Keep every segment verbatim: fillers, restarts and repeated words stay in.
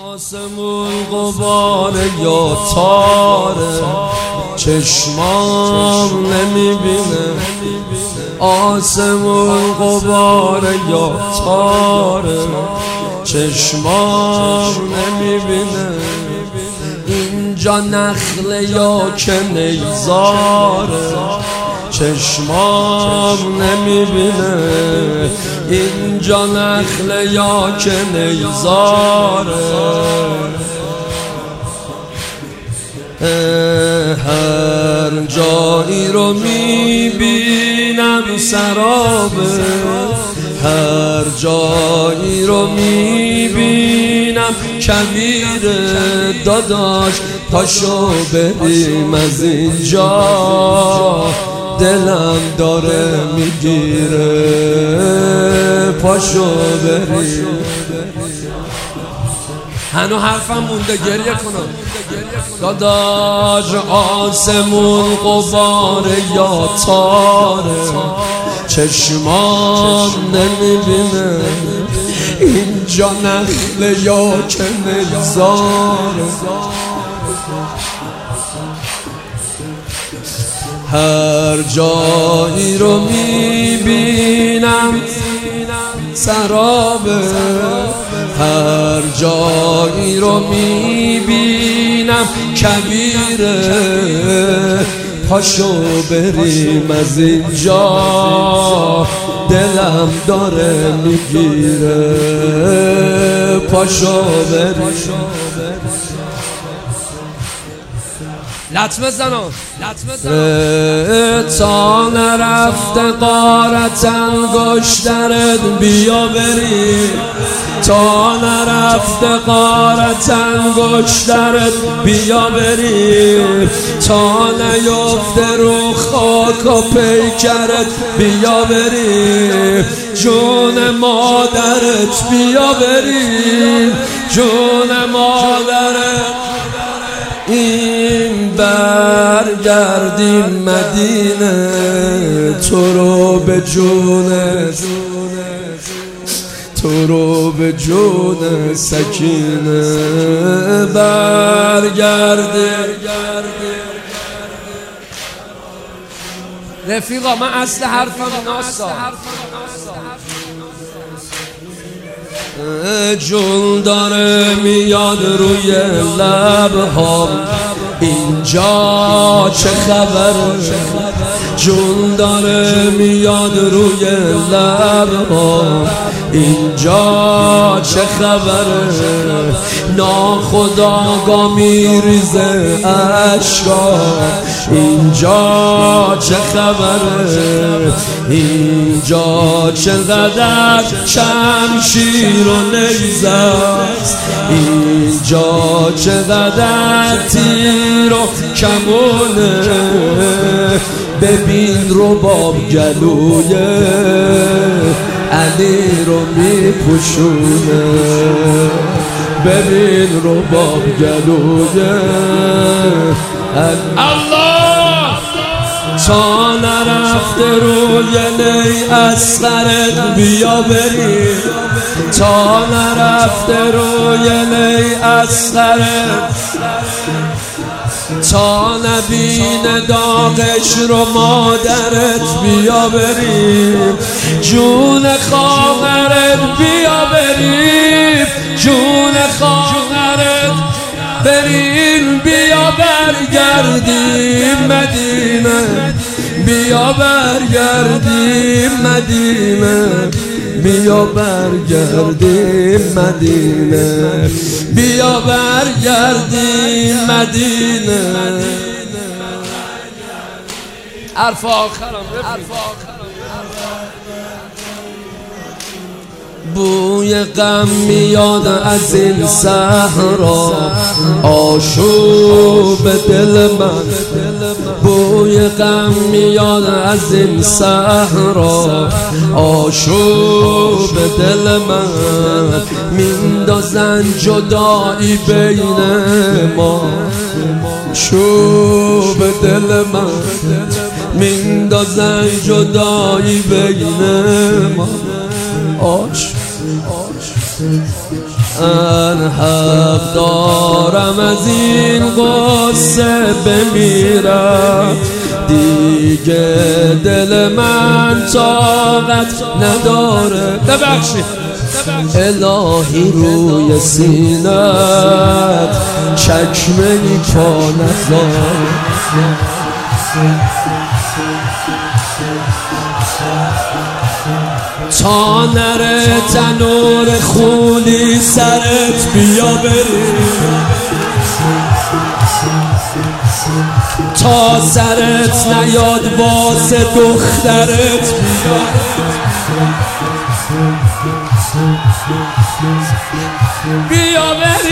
آسمون غباره یا تاره، چشمام نمیبینه. آسمون غباره یا تاره، چشمام نمیبینه. اینجا نخله یا که نیزاره، چشمام نمیبینه. اینجا نخله یا که نیزاره. هر جایی رو میبینم سرابه، هر جایی رو میبینم کویره. داداش پاشو بریم از اینجا، دلم داره میگیره. پاشو بریم. هنو حرفم مونده، گریه کنم. داداش آسمون غباره یا تاره، چشمام نمیبینه. اینجا نخله یا که نیزاره، هر جایی رو میبینم سرابه، هر جایی رو میبینم کبیره. پاشو بریم از اینجا، دلم داره میگیره. پاشو بریم. لطمه زنان تا نرفته قارت انگشترت، بیا بریم. تا نرفته قارت انگشترت، بیا بریم. تا نیفته رو خاک و پیکرت، بیا بریم. جون مادرت بیا بریم، جون مادرت. این برگردیم مدینه، تو رو به جون، تو رو به جون سکینه. برگردیم رفیقا، من اصل حرفم ناسا. جون داره میاد روی لبهام، اینجا چه خبره؟ جون داره میاد روی لبهام، اینجا چه خبره؟ ناخودآگاه میریزه اشکا، اینجا چه خبره؟ اینجا چقدر شمشیر و نیزه است، اینجا چقدر تیر و کمونه. ببین رباب گلوی علی رو میپوشونه، ببین رباب گلوی الله. تا نرفته روی نی اصغرت، بیا بریم. تا نرفته روی نی اصغرت، تا نبین داغش رو مادرت، بیا بریم. جون خواهرت بیا بریم، جون خواهرت بریم. بیا برگردیم مدینه، بیا برگردیم مدینه، بیا برگردیم مدینه، بیا برگردیم مدینه. حرف آخرم بوی غم میاد از این صحرا، آشوب دل من. بوی غم میاد از این صحرا، آشوب دل من. میندازن جدایی بین ما، شوب دل من. میندازن جدایی بین ما، آش من حق دارم از این قصه بمیرم، دیگه دل من طاقت نداره. ببخشید الهی روی سینت چکمه ای پا نذار، تا نره تنور خونی سرت بیا بریم، تا سرت نیاد واسه دخترت بیا بیا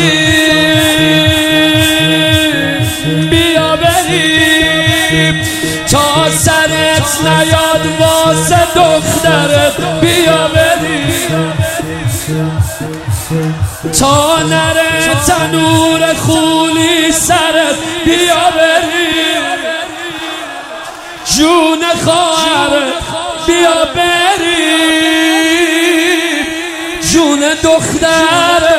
بریم، بیا بریم، تا سرت نیاد واسه دخترت بیا بریم، تا نره تنور خونی سرت بیا بریم، جون خواهرت بیا بریم، جون دخترت